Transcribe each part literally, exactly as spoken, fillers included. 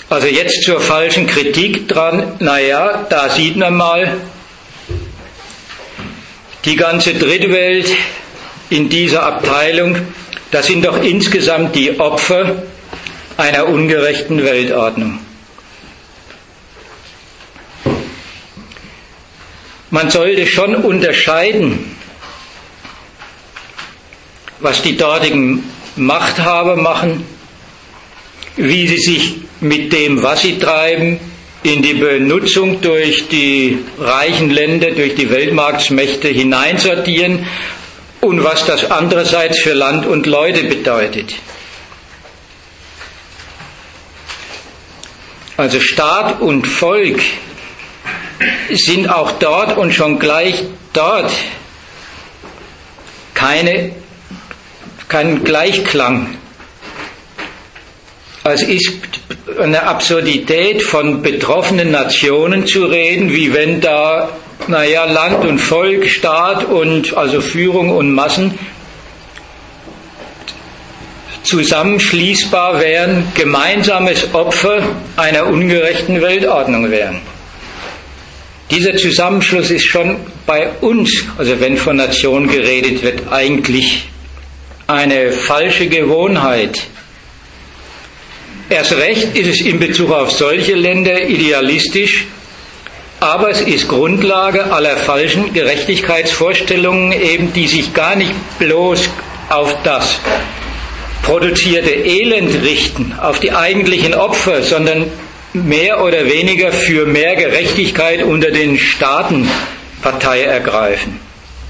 Also jetzt zur falschen Kritik dran. Naja, da sieht man mal, die ganze Drittwelt in dieser Abteilung, das sind doch insgesamt die Opfer einer ungerechten Weltordnung. Man sollte schon unterscheiden, was die dortigen Machthaber machen, wie sie sich mit dem, was sie treiben, in die Benutzung durch die reichen Länder, durch die Weltmarktmächte hineinsortieren und was das andererseits für Land und Leute bedeutet. Also Staat und Volk sind auch dort und schon gleich dort keine, kein Gleichklang. Es ist eine Absurdität, von betroffenen Nationen zu reden, wie wenn da, naja, Land und Volk, Staat und also Führung und Massen zusammenschließbar wären, gemeinsames Opfer einer ungerechten Weltordnung wären. Dieser Zusammenschluss ist schon bei uns, also wenn von Nation geredet wird, eigentlich eine falsche Gewohnheit. Erst recht ist es in Bezug auf solche Länder idealistisch, aber es ist Grundlage aller falschen Gerechtigkeitsvorstellungen, eben die sich gar nicht bloß auf das produzierte Elend richten, auf die eigentlichen Opfer, sondern mehr oder weniger für mehr Gerechtigkeit unter den Staaten Partei ergreifen.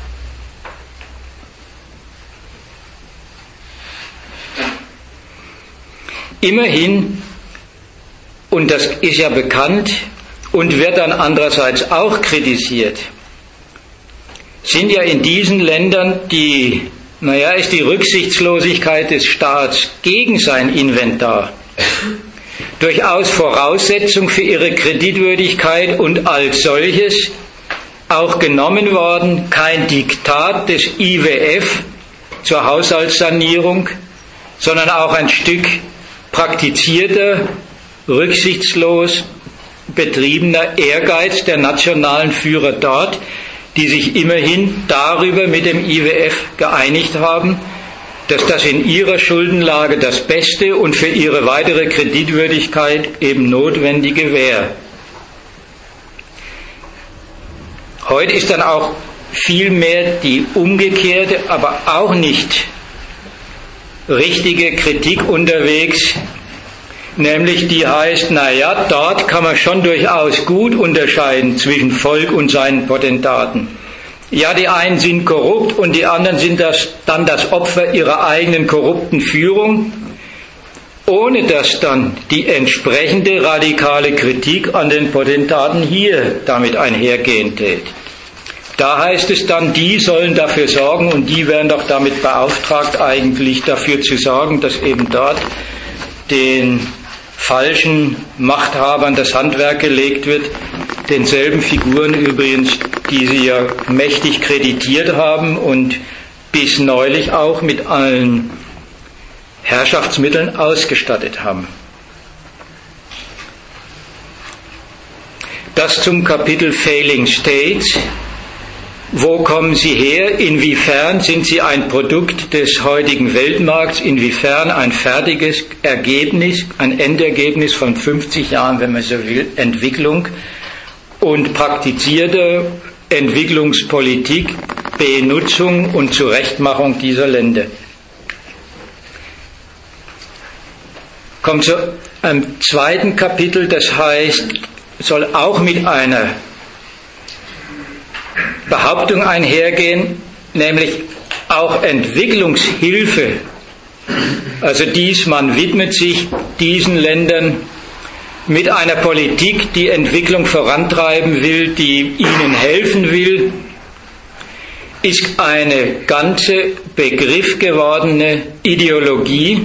Immerhin, und das ist ja bekannt und wird dann andererseits auch kritisiert, sind ja in diesen Ländern die, naja, ist die Rücksichtslosigkeit des Staats gegen sein Inventar durchaus Voraussetzung für ihre Kreditwürdigkeit und als solches auch genommen worden, kein Diktat des I W F zur Haushaltssanierung, sondern auch ein Stück praktizierter, rücksichtslos betriebener Ehrgeiz der nationalen Führer dort, die sich immerhin darüber mit dem I W F geeinigt haben, dass das in ihrer Schuldenlage das Beste und für ihre weitere Kreditwürdigkeit eben Notwendige wäre. Heute ist dann auch vielmehr die umgekehrte, aber auch nicht richtige Kritik unterwegs, nämlich die heißt, naja, dort kann man schon durchaus gut unterscheiden zwischen Volk und seinen Potentaten. Ja, die einen sind korrupt und die anderen sind das, dann das Opfer ihrer eigenen korrupten Führung, ohne dass dann die entsprechende radikale Kritik an den Potentaten hier damit einhergehen tät. Da heißt es dann, die sollen dafür sorgen und die werden doch damit beauftragt, eigentlich dafür zu sorgen, dass eben dort den falschen Machthabern das Handwerk gelegt wird, denselben Figuren übrigens, die sie ja mächtig kreditiert haben und bis neulich auch mit allen Herrschaftsmitteln ausgestattet haben. Das zum Kapitel Failing States. Wo kommen sie her? Inwiefern sind sie ein Produkt des heutigen Weltmarkts? Inwiefern ein fertiges Ergebnis, ein Endergebnis von fünfzig Jahren, wenn man so will, Entwicklung und praktizierte Entwicklungspolitik, Benutzung und Zurechtmachung dieser Länder? Kommt zu einem zweiten Kapitel, das heißt, soll auch mit einer Behauptung einhergehen, nämlich auch Entwicklungshilfe. Also dies, man widmet sich diesen Ländern mit einer Politik, die Entwicklung vorantreiben will, die ihnen helfen will, ist eine ganze Begriff gewordene Ideologie.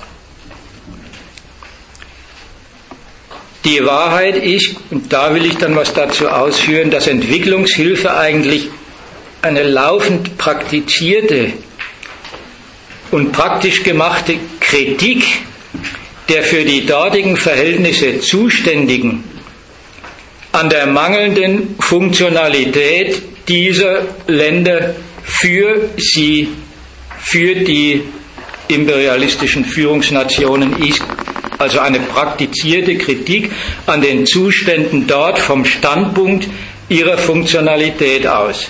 Die Wahrheit ist, und da will ich dann was dazu ausführen, dass Entwicklungshilfe eigentlich eine laufend praktizierte und praktisch gemachte Kritik der für die dortigen Verhältnisse Zuständigen an der mangelnden Funktionalität dieser Länder für sie, für die imperialistischen Führungsnationen ist, also eine praktizierte Kritik an den Zuständen dort vom Standpunkt ihrer Funktionalität aus.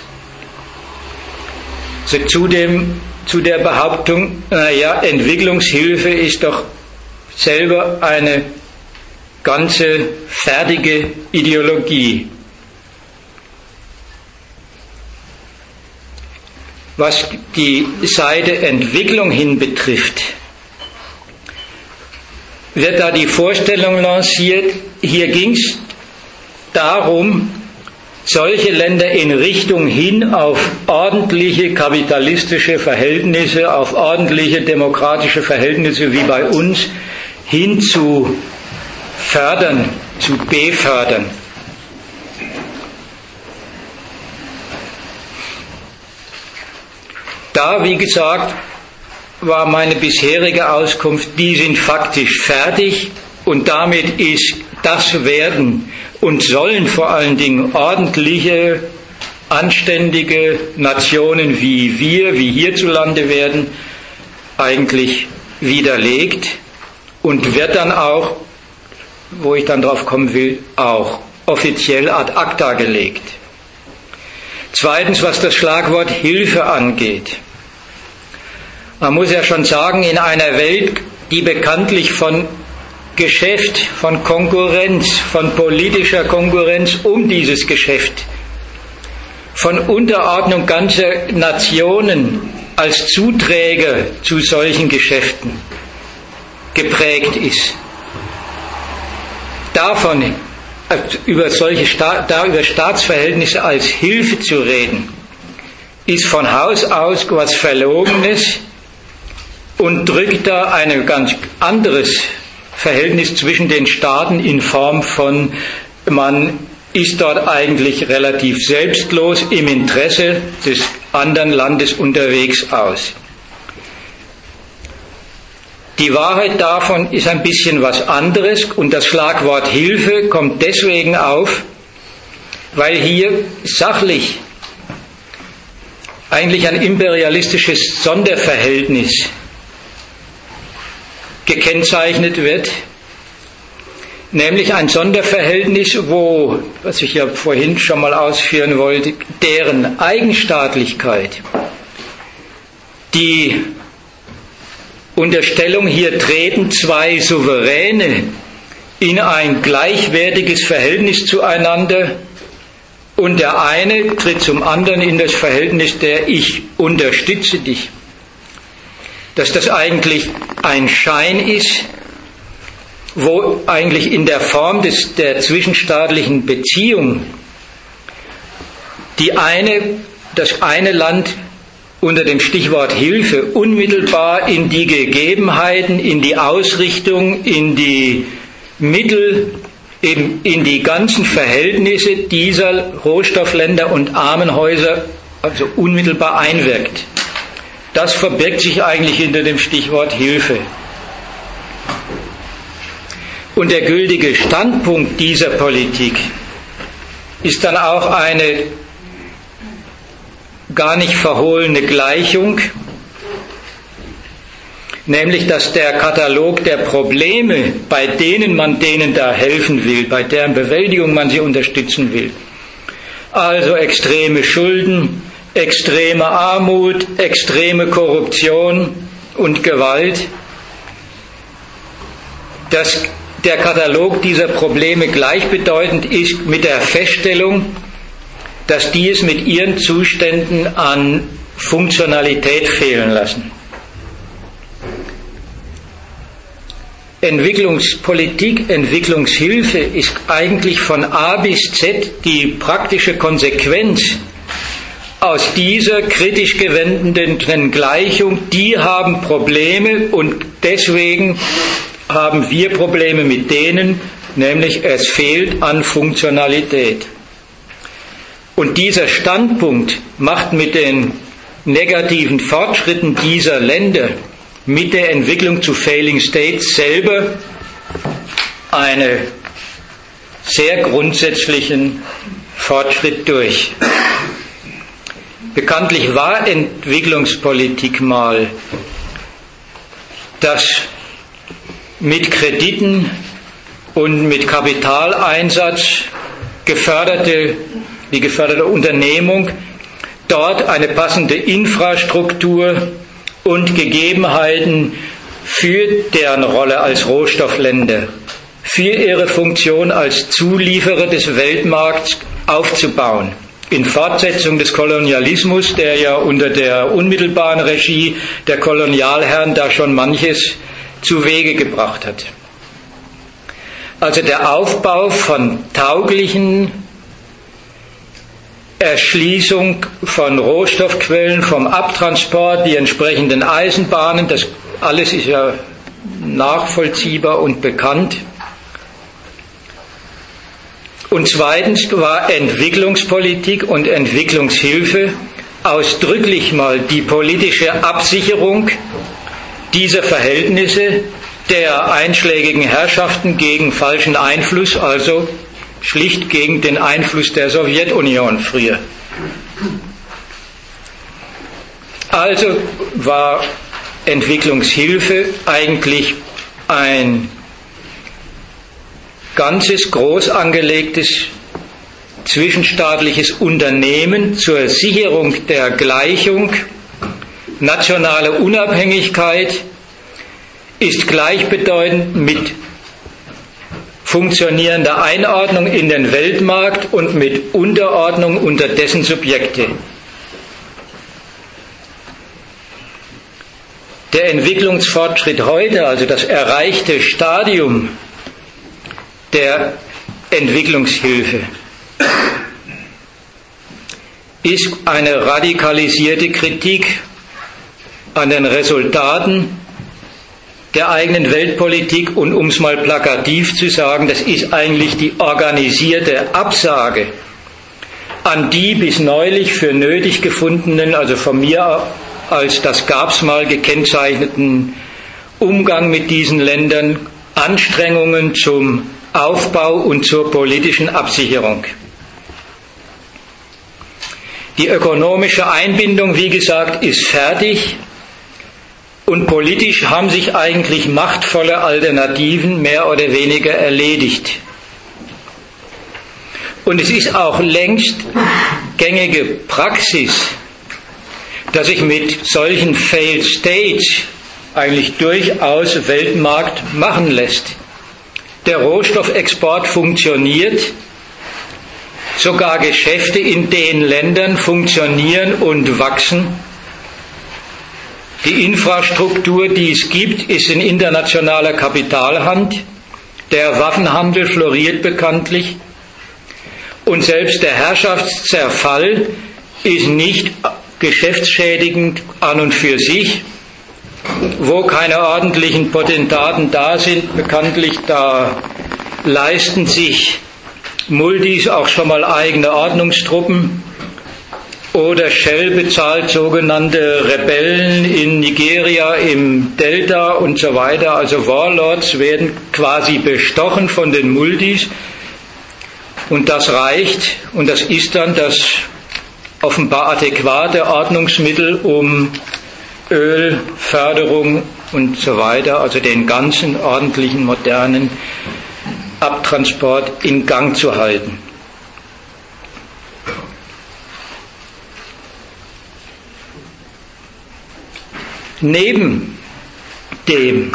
Also zu, dem, zu der Behauptung, naja, Entwicklungshilfe ist doch selber eine ganze fertige Ideologie. Was die Seite Entwicklung hin betrifft, wird da die Vorstellung lanciert, hier ging es darum, solche Länder in Richtung hin auf ordentliche kapitalistische Verhältnisse, auf ordentliche demokratische Verhältnisse wie bei uns hin zu fördern, zu befördern. Da, wie gesagt, war meine bisherige Auskunft, die sind faktisch fertig und damit ist das Werden und sollen vor allen Dingen ordentliche, anständige Nationen wie wir, wie hierzulande werden, eigentlich widerlegt und wird dann auch, wo ich dann drauf kommen will, auch offiziell ad acta gelegt. Zweitens, was das Schlagwort Hilfe angeht. Man muss ja schon sagen, in einer Welt, die bekanntlich von Geschäft, von Konkurrenz, von politischer Konkurrenz um dieses Geschäft, von Unterordnung ganzer Nationen als Zuträger zu solchen Geschäften geprägt ist. Davon, über solche Sta- da über Staatsverhältnisse als Hilfe zu reden, ist von Haus aus was Verlogenes und drückt da ein ganz anderes Verhältnis zwischen den Staaten in Form von, man ist dort eigentlich relativ selbstlos im Interesse des anderen Landes unterwegs aus. Die Wahrheit davon ist ein bisschen was anderes und das Schlagwort Hilfe kommt deswegen auf, weil hier sachlich eigentlich ein imperialistisches Sonderverhältnis gekennzeichnet wird, nämlich ein Sonderverhältnis, wo, was ich ja vorhin schon mal ausführen wollte, deren Eigenstaatlichkeit, die Unterstellung, hier treten zwei Souveräne in ein gleichwertiges Verhältnis zueinander und der eine tritt zum anderen in das Verhältnis der ich unterstütze dich. Dass das eigentlich ein Schein ist, wo eigentlich in der Form des, der zwischenstaatlichen Beziehung die eine, das eine Land unter dem Stichwort Hilfe unmittelbar in die Gegebenheiten, in die Ausrichtung, in die Mittel, in, in die ganzen Verhältnisse dieser Rohstoffländer und Armenhäuser also unmittelbar einwirkt. Das verbirgt sich eigentlich hinter dem Stichwort Hilfe. Und der gültige Standpunkt dieser Politik ist dann auch eine gar nicht verhohlene Gleichung, nämlich dass der Katalog der Probleme, bei denen man denen da helfen will, bei deren Bewältigung man sie unterstützen will, also extreme Schulden, extreme Armut, extreme Korruption und Gewalt, dass der Katalog dieser Probleme gleichbedeutend ist mit der Feststellung, dass die es mit ihren Zuständen an Funktionalität fehlen lassen. Entwicklungspolitik, Entwicklungshilfe ist eigentlich von A bis Z die praktische Konsequenz aus dieser kritisch gewendeten Gleichung. Die haben Probleme und deswegen haben wir Probleme mit denen, nämlich es fehlt an Funktionalität. Und dieser Standpunkt macht mit den negativen Fortschritten dieser Länder mit der Entwicklung zu Failing States selber einen sehr grundsätzlichen Fortschritt durch. Bekanntlich war Entwicklungspolitik mal das mit Krediten und mit Kapitaleinsatz geförderte, die geförderte Unternehmung, dort eine passende Infrastruktur und Gegebenheiten für deren Rolle als Rohstoffländer, für ihre Funktion als Zulieferer des Weltmarkts aufzubauen. In Fortsetzung des Kolonialismus, der ja unter der unmittelbaren Regie der Kolonialherren da schon manches zu Wege gebracht hat. Also der Aufbau von tauglichen Erschließung von Rohstoffquellen, vom Abtransport, die entsprechenden Eisenbahnen, das alles ist ja nachvollziehbar und bekannt. Und zweitens war Entwicklungspolitik und Entwicklungshilfe ausdrücklich mal die politische Absicherung dieser Verhältnisse der einschlägigen Herrschaften gegen falschen Einfluss, also schlicht gegen den Einfluss der Sowjetunion früher. Also war Entwicklungshilfe eigentlich ein ganzes, groß angelegtes zwischenstaatliches Unternehmen zur Sicherung der Gleichung. Nationale Unabhängigkeit ist gleichbedeutend mit funktionierender Einordnung in den Weltmarkt und mit Unterordnung unter dessen Subjekte. Der Entwicklungsfortschritt heute, also das erreichte Stadium der Entwicklungshilfe, ist eine radikalisierte Kritik an den Resultaten der eigenen Weltpolitik und, um es mal plakativ zu sagen, das ist eigentlich die organisierte Absage an die bis neulich für nötig gefundenen, also von mir als das gab's mal gekennzeichneten Umgang mit diesen Ländern, Anstrengungen zum Aufbau und zur politischen Absicherung. Die ökonomische Einbindung, wie gesagt, ist fertig. Und politisch haben sich eigentlich machtvolle Alternativen mehr oder weniger erledigt. Und es ist auch längst gängige Praxis, dass sich mit solchen Failed States eigentlich durchaus Weltmarkt machen lässt. Der Rohstoffexport funktioniert, sogar Geschäfte in den Ländern funktionieren und wachsen. Die Infrastruktur, die es gibt, ist in internationaler Kapitalhand. Der Waffenhandel floriert bekanntlich. Und selbst der Herrschaftszerfall ist nicht geschäftsschädigend an und für sich. Wo keine ordentlichen Potentaten da sind, bekanntlich, da leisten sich Multis auch schon mal eigene Ordnungstruppen. Oder Shell bezahlt sogenannte Rebellen in Nigeria im Delta und so weiter. Also Warlords werden quasi bestochen von den Multis. Und das reicht, und das ist dann das offenbar adäquate Ordnungsmittel, um Ölförderung und so weiter, also den ganzen ordentlichen, modernen Abtransport in Gang zu halten. Neben dem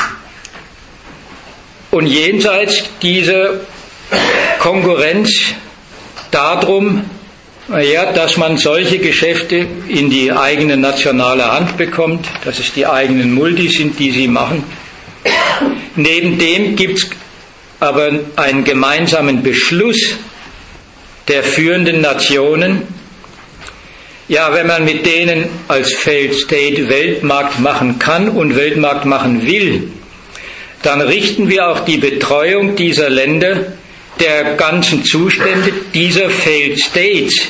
und jenseits dieser Konkurrenz darum, ja, dass man solche Geschäfte in die eigene nationale Hand bekommt, dass es die eigenen Multis sind, die sie machen. Neben dem gibt es aber einen gemeinsamen Beschluss der führenden Nationen. Ja, wenn man mit denen als Failed State Weltmarkt machen kann und Weltmarkt machen will, dann richten wir auch die Betreuung dieser Länder, der ganzen Zustände dieser Failed States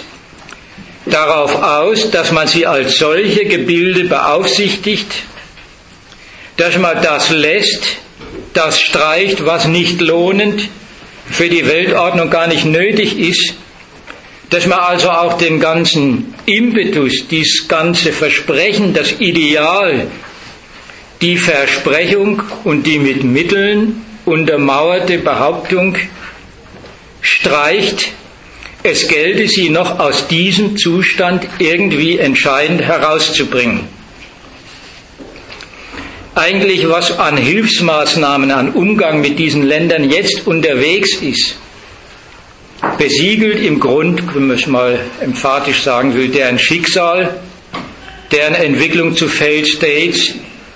darauf aus, dass man sie als solche Gebilde beaufsichtigt, dass man das lässt, das streicht, was nicht lohnend für die Weltordnung gar nicht nötig ist, dass man also auch den ganzen Impetus, dieses ganze Versprechen, das Ideal, die Versprechung und die mit Mitteln untermauerte Behauptung streicht, es gelte sie noch aus diesem Zustand irgendwie entscheidend herauszubringen. Eigentlich, was an Hilfsmaßnahmen, an Umgang mit diesen Ländern jetzt unterwegs ist, besiegelt im Grund, wenn man es mal emphatisch sagen will, deren Schicksal, deren Entwicklung zu Failed States,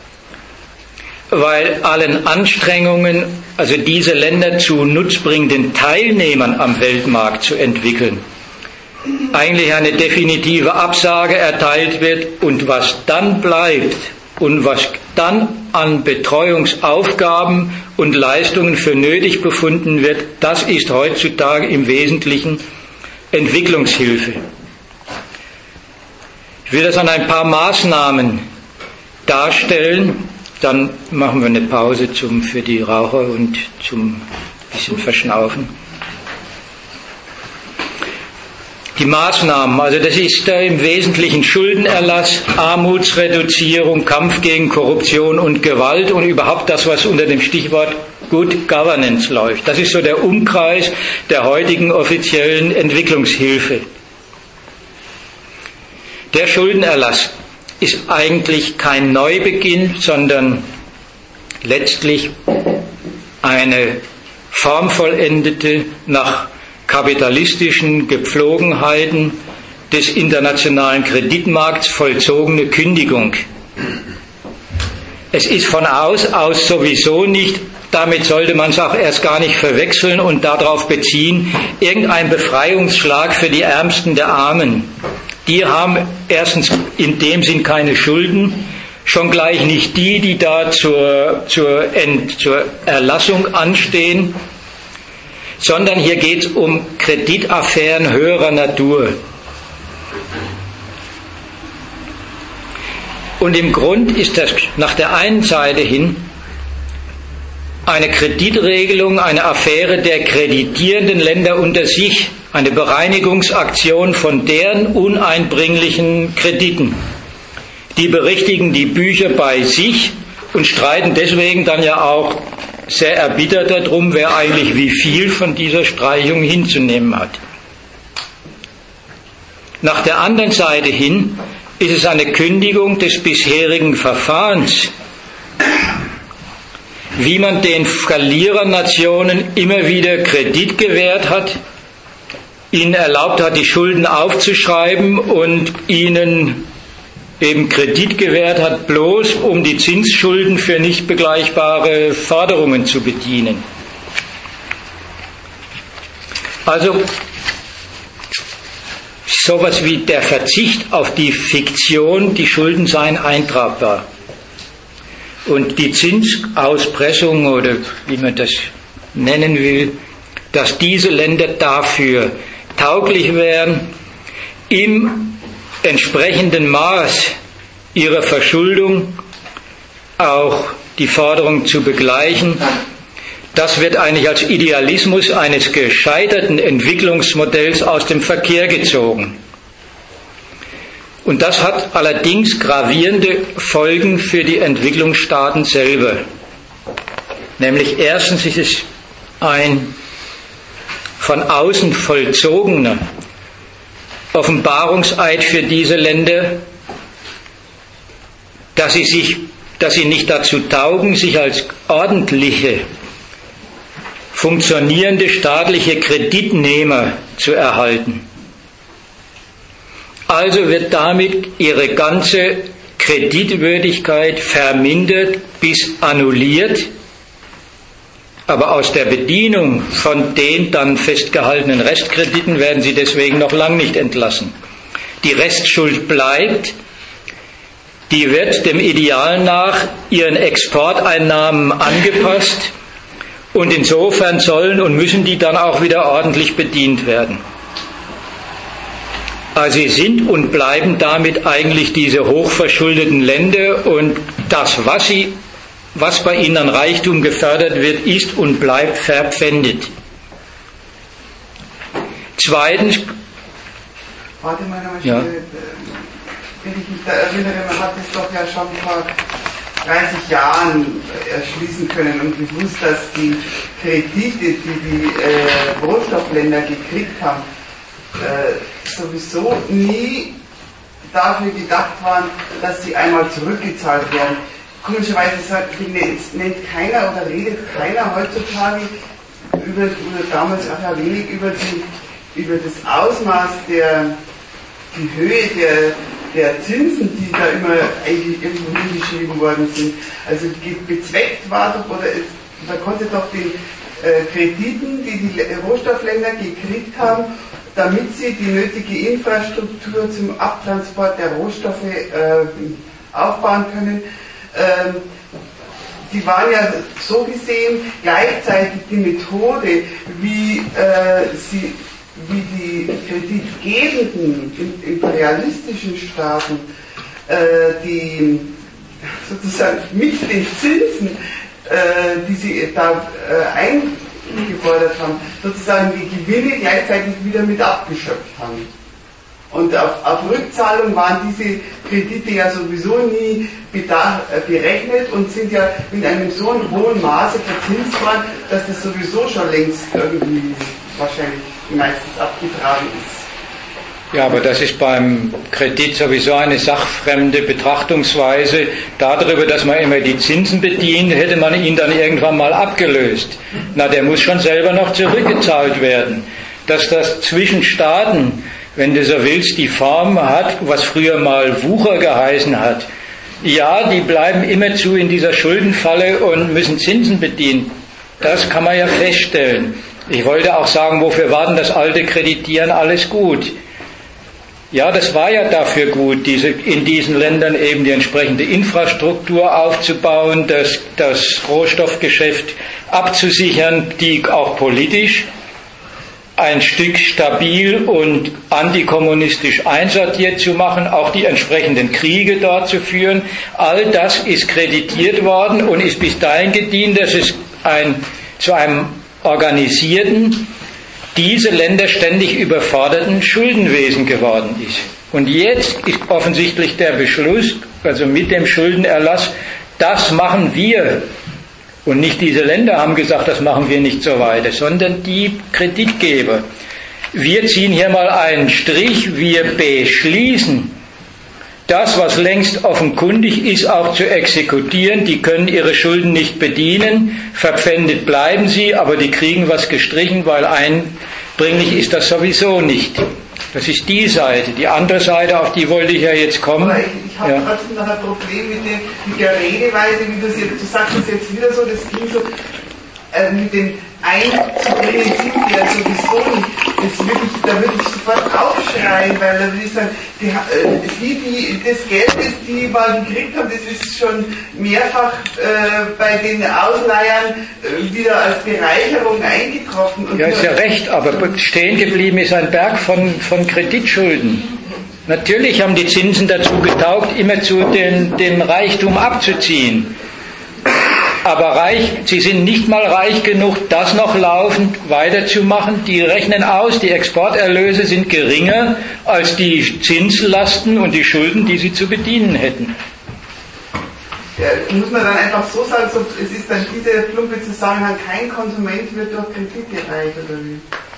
weil allen Anstrengungen, also diese Länder zu nutzbringenden Teilnehmern am Weltmarkt zu entwickeln, eigentlich eine definitive Absage erteilt wird, und was dann bleibt und was dann an Betreuungsaufgaben und Leistungen für nötig befunden wird, das ist heutzutage im Wesentlichen Entwicklungshilfe. Ich will das an ein paar Maßnahmen darstellen, dann machen wir eine Pause zum, für die Raucher und zum bisschen Verschnaufen. Die Maßnahmen, also das ist da im Wesentlichen Schuldenerlass, Armutsreduzierung, Kampf gegen Korruption und Gewalt und überhaupt das, was unter dem Stichwort Good Governance läuft. Das ist so der Umkreis der heutigen offiziellen Entwicklungshilfe. Der Schuldenerlass ist eigentlich kein Neubeginn, sondern letztlich eine formvollendete, nach kapitalistischen Gepflogenheiten des internationalen Kreditmarkts vollzogene Kündigung. Es ist von Haus aus sowieso nicht, damit sollte man es auch erst gar nicht verwechseln und darauf beziehen, irgendein Befreiungsschlag für die Ärmsten der Armen. Die haben erstens in dem Sinn keine Schulden, schon gleich nicht die, die da zur, zur, Ent, zur Erlassung anstehen, sondern hier geht es um Kreditaffären höherer Natur. Und im Grund ist das nach der einen Seite hin eine Kreditregelung, eine Affäre der kreditierenden Länder unter sich, eine Bereinigungsaktion von deren uneinbringlichen Krediten. Die berichtigen die Bücher bei sich und streiten deswegen dann ja auch sehr erbittert darum, wer eigentlich wie viel von dieser Streichung hinzunehmen hat. Nach der anderen Seite hin ist es eine Kündigung des bisherigen Verfahrens, wie man den Verlierernationen immer wieder Kredit gewährt hat, ihnen erlaubt hat, die Schulden aufzuschreiben und ihnen eben Kredit gewährt hat, bloß um die Zinsschulden für nicht begleichbare Forderungen zu bedienen. Also sowas wie der Verzicht auf die Fiktion, die Schulden seien eintragbar. Und die Zinsauspressung oder wie man das nennen will, dass diese Länder dafür tauglich wären, im entsprechenden Maß ihrer Verschuldung auch die Forderung zu begleichen, das wird eigentlich als Idealismus eines gescheiterten Entwicklungsmodells aus dem Verkehr gezogen. Und das hat allerdings gravierende Folgen für die Entwicklungsstaaten selber. Nämlich erstens ist es ein von außen vollzogener Offenbarungseid für diese Länder, dass sie sich, dass sie nicht dazu taugen, sich als ordentliche, funktionierende staatliche Kreditnehmer zu erhalten. Also wird damit ihre ganze Kreditwürdigkeit vermindert bis annulliert, aber aus der Bedienung von den dann festgehaltenen Restkrediten werden sie deswegen noch lang nicht entlassen. Die Restschuld bleibt, die wird dem Ideal nach ihren Exporteinnahmen angepasst und insofern sollen und müssen die dann auch wieder ordentlich bedient werden. Also sie sind und bleiben damit eigentlich diese hochverschuldeten Länder und das, was sie was bei ihnen an Reichtum gefördert wird, ist und bleibt verpfändet. Zweitens, warte mal, noch ja. Wenn ich mich da erinnere, man hat es doch ja schon vor dreißig Jahren erschließen können und gewusst, dass die Kredite, die die äh, Rohstoffländer gekriegt haben, äh, sowieso nie dafür gedacht waren, dass sie einmal zurückgezahlt werden. Komischerweise sagt, nennt keiner oder redet keiner heutzutage über, oder damals auch ja wenig über, die, über das Ausmaß der, die Höhe der der Zinsen, die da immer eigentlich irgendwo hingeschrieben worden sind. Also bezweckt war doch, oder es, man konnte doch den äh, Krediten, die die Rohstoffländer gekriegt haben, damit sie die nötige Infrastruktur zum Abtransport der Rohstoffe äh, aufbauen können, äh, die waren ja so gesehen gleichzeitig die Methode, wie äh, sie wie die kreditgebenden imperialistischen Staaten äh, die sozusagen mit den Zinsen, äh, die sie da äh, eingefordert haben, sozusagen die Gewinne gleichzeitig wieder mit abgeschöpft haben. Und auf, auf Rückzahlung waren diese Kredite ja sowieso nie bedacht, äh, berechnet und sind ja in einem so hohen Maße verzinst worden, dass das sowieso schon längst irgendwie wahrscheinlich meistens abgetragen ist. Ja, aber das ist beim Kredit sowieso eine sachfremde Betrachtungsweise. Darüber, dass man immer die Zinsen bedient, hätte man ihn dann irgendwann mal abgelöst. Na, der muss schon selber noch zurückgezahlt werden. Dass das zwischen Staaten, wenn du so willst, die Form hat, was früher mal Wucher geheißen hat. Ja, die bleiben immerzu in dieser Schuldenfalle und müssen Zinsen bedienen. Das kann man ja feststellen. Ich wollte auch sagen, wofür war denn das alte Kreditieren alles gut? Ja, das war ja dafür gut, diese, in diesen Ländern eben die entsprechende Infrastruktur aufzubauen, das, das Rohstoffgeschäft abzusichern, die auch politisch ein Stück stabil und antikommunistisch einsortiert zu machen, auch die entsprechenden Kriege dort zu führen. All das ist kreditiert worden und ist bis dahin gedient, dass es ein, zu einem organisierten, diese Länder ständig überforderten Schuldenwesen geworden ist. Und jetzt ist offensichtlich der Beschluss, also mit dem Schuldenerlass, das machen wir. Und nicht diese Länder haben gesagt, das machen wir nicht so weiter, sondern die Kreditgeber. Wir ziehen hier mal einen Strich, wir beschließen, das, was längst offenkundig ist, auch zu exekutieren. Die können ihre Schulden nicht bedienen, verpfändet bleiben sie, aber die kriegen was gestrichen, weil einbringlich ist das sowieso nicht. Das ist die Seite. Die andere Seite, auf die wollte ich ja jetzt kommen. Aber ich, ich habe ja trotzdem noch ein Problem mit, den, mit der Redeweise, wie du es jetzt, du sagst es jetzt wieder so, das klingt so, äh, mit dem einzubringen sind die ja sowieso nicht. Das wirklich, da würde ich sofort aufschreien, weil da würde ich sagen, die, die, die, das Geld, das die mal gekriegt haben, das ist schon mehrfach äh, bei den Ausleihern äh, wieder als Bereicherung eingetroffen. Und ja, ist ja recht, aber stehen geblieben ist ein Berg von, von Kreditschulden. Natürlich haben die Zinsen dazu getaugt, immerzu den, den Reichtum abzuziehen. Aber reich, sie sind nicht mal reich genug, das noch laufend weiterzumachen. Die rechnen aus, die Exporterlöse sind geringer als die Zinslasten und die Schulden, die sie zu bedienen hätten. Ja, muss man dann einfach so sagen, so, es ist dann dieser plumpe Zusammenhang, kein Konsument wird durch Kredite reich, oder wie?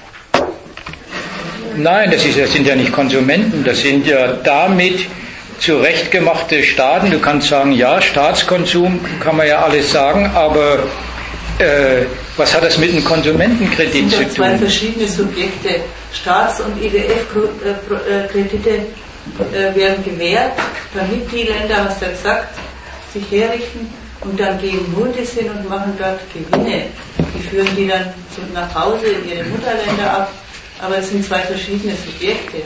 Nein, das, ist, das sind ja nicht Konsumenten, das sind ja damit zurechtgemachte Staaten. Du kannst sagen, ja, Staatskonsum kann man ja alles sagen, aber äh, was hat das mit einem Konsumentenkredit zu tun? Es sind zwei verschiedene Subjekte. Staats- und I D F-Kredite äh, werden gewährt, damit die Länder, hast du ja gesagt, sich herrichten und dann gehen Multis hin und machen dort Gewinne. Die führen die dann nach Hause in ihre Mutterländer ab, aber es sind zwei verschiedene Subjekte.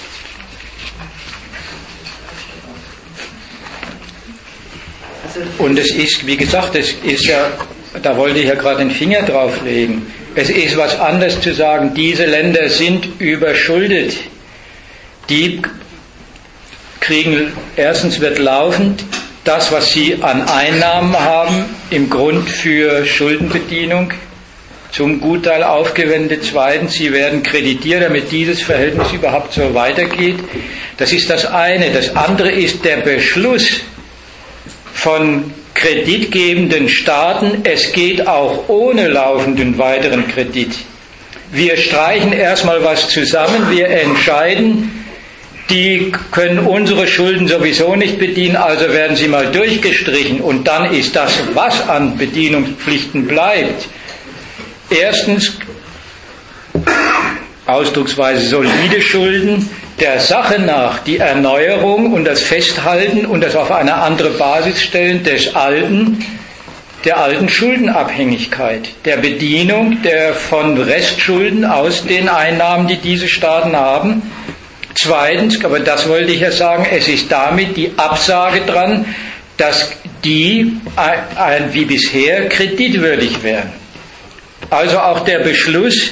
Und es ist, wie gesagt, es ist ja, da wollte ich ja gerade den Finger drauf legen. Es ist was anderes zu sagen, diese Länder sind überschuldet. Die kriegen, erstens wird laufend das, was sie an Einnahmen haben, im Grund für Schuldenbedienung zum Gutteil aufgewendet. Zweitens, sie werden kreditiert, damit dieses Verhältnis überhaupt so weitergeht. Das ist das eine. Das andere ist der Beschluss von kreditgebenden Staaten, es geht auch ohne laufenden weiteren Kredit. Wir streichen erstmal was zusammen, wir entscheiden, die können unsere Schulden sowieso nicht bedienen, also werden sie mal durchgestrichen und dann ist das, was an Bedienungspflichten bleibt, erstens ausdrucksweise solide Schulden, der Sache nach die Erneuerung und das Festhalten und das auf eine andere Basis stellen des alten, der alten Schuldenabhängigkeit, der Bedienung der von Restschulden aus den Einnahmen, die diese Staaten haben. Zweitens, aber das wollte ich ja sagen, es ist damit die Absage dran, dass die wie bisher kreditwürdig wären. Also auch der Beschluss,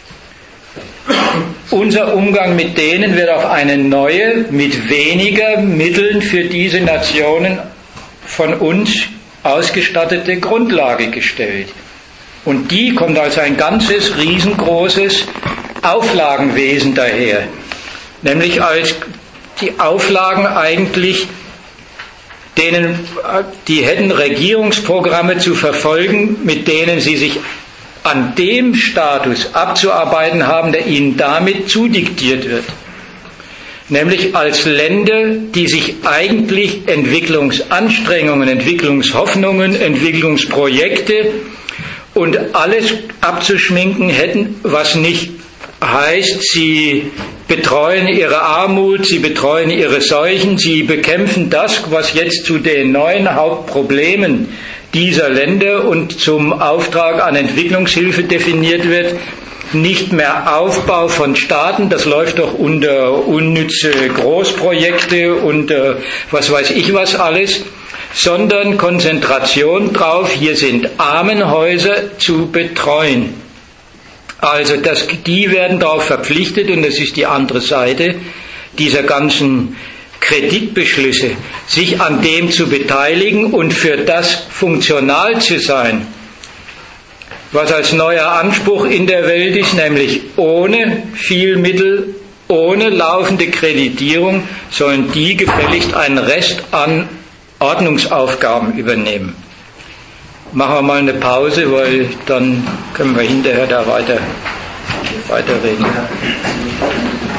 unser Umgang mit denen wird auf eine neue, mit weniger Mitteln für diese Nationen von uns ausgestattete Grundlage gestellt. Und die kommt als ein ganzes, riesengroßes Auflagenwesen daher. Nämlich als die Auflagen eigentlich, denen, die hätten Regierungsprogramme zu verfolgen, mit denen sie sich an dem Status abzuarbeiten haben, der ihnen damit zudiktiert wird. Nämlich als Länder, die sich eigentlich Entwicklungsanstrengungen, Entwicklungshoffnungen, Entwicklungsprojekte und alles abzuschminken hätten, was nicht heißt, sie betreuen ihre Armut, sie betreuen ihre Seuchen, sie bekämpfen das, was jetzt zu den neuen Hauptproblemen dieser Länder und zum Auftrag an Entwicklungshilfe definiert wird, nicht mehr Aufbau von Staaten, das läuft doch unter unnütze Großprojekte und äh, was weiß ich was alles, sondern Konzentration drauf, hier sind Armenhäuser zu betreuen. Also das, die werden darauf verpflichtet, und das ist die andere Seite dieser ganzen Kreditbeschlüsse, sich an dem zu beteiligen und für das funktional zu sein, was als neuer Anspruch in der Welt ist, nämlich ohne viel Mittel, ohne laufende Kreditierung, sollen die gefälligst einen Rest an Ordnungsaufgaben übernehmen. Machen wir mal eine Pause, weil dann können wir hinterher da weiter, weiterreden.